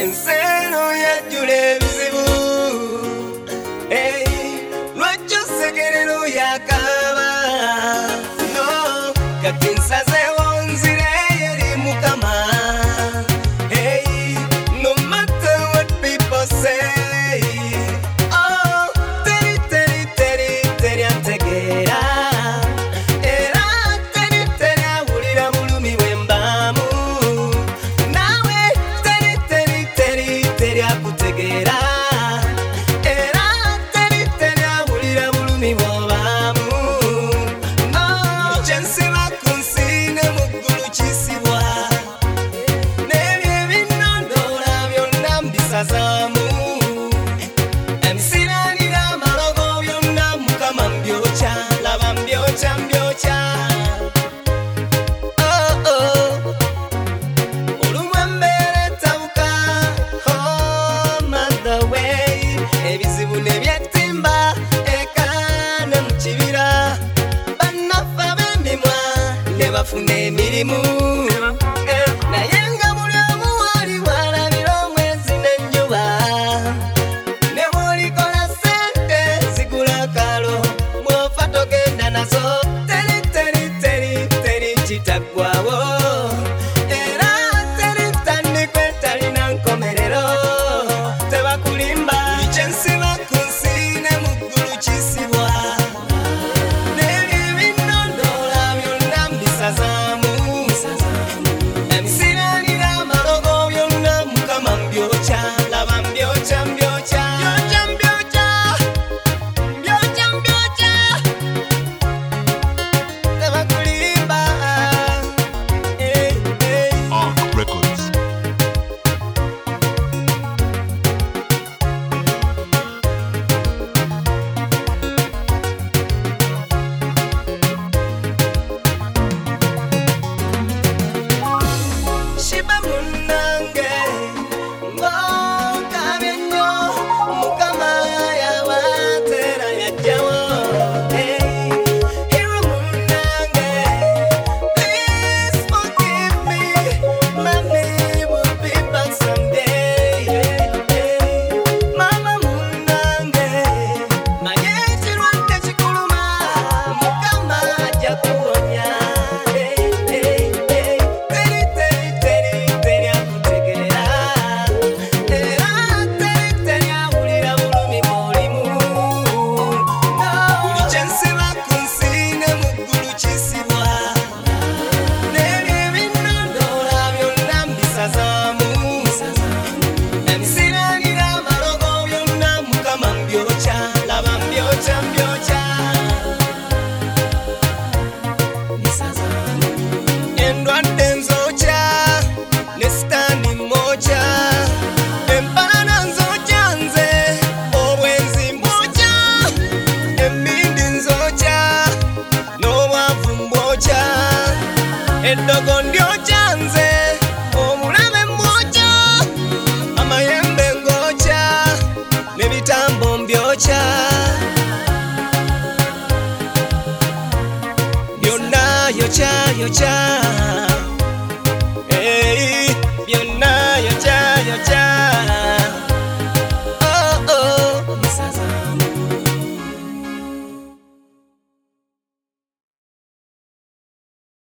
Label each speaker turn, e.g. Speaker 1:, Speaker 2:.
Speaker 1: enseno yajjula ebizibu lwaki osekerera oyakaaba no kati nsazeewo nzire eri Mukama no matter what people say teri antegeera era teri awulira bulumi bwe mbaamu naawe teri akutegeera era teri awulira bulumi bw'obaamu kyensiba ku nsi ne mu ggulu kisibwa n'ebyo ebinondoola byonna mbisazaamu emisiranira amalogo byonna Mukama mbyokya laba mbyokya olumwe mbeera etabuka mother way ebizibu ne byettimba eka ne mu kibira bannaffe ab'emimwa ne bafuna emirimu naye nga buli omu wali bw'alabira omwezi n'enjuba ne bw'olikola ssente zigula kalo bw'ofa togenda nazo teri kitaggwawo era teri ttandikwa etalina nkomerero tebakulimba buli kyensiba ku nsi ne mu ggulu kisibwa n'ebyo ebinondoola byonna mbisazaamu emisiranira amalogo byonna Mukama mbyokya laba mbyokya tebakulimba
Speaker 2: Arc Records.
Speaker 1: shiba munnange ng'okabye nnyo Mukama yawaatera yajjawo hero munnange please forgive me mommy will be back someday mama munnange manye ekirwadde kikuluma Mukama ajja kuwonya teri akutegeera era teri awulira bulumi bw'olimu buli kyensiba ku nsi ne mu ggulu kisibwa n'ebyo ebinondoola byonna mbisazaamu emisiranira amalogo byonna Mukama mbyokya laba mbyokya endwadde nzokya ne sitaani mwokya empalana nzokya nze obwenzi mbwokya emmindi nzokya n'obwavu mbwokya eddogo ndyokya nze omulabe mbwokya amayembe ngokya n'ebitambo mbyokya byonna yokya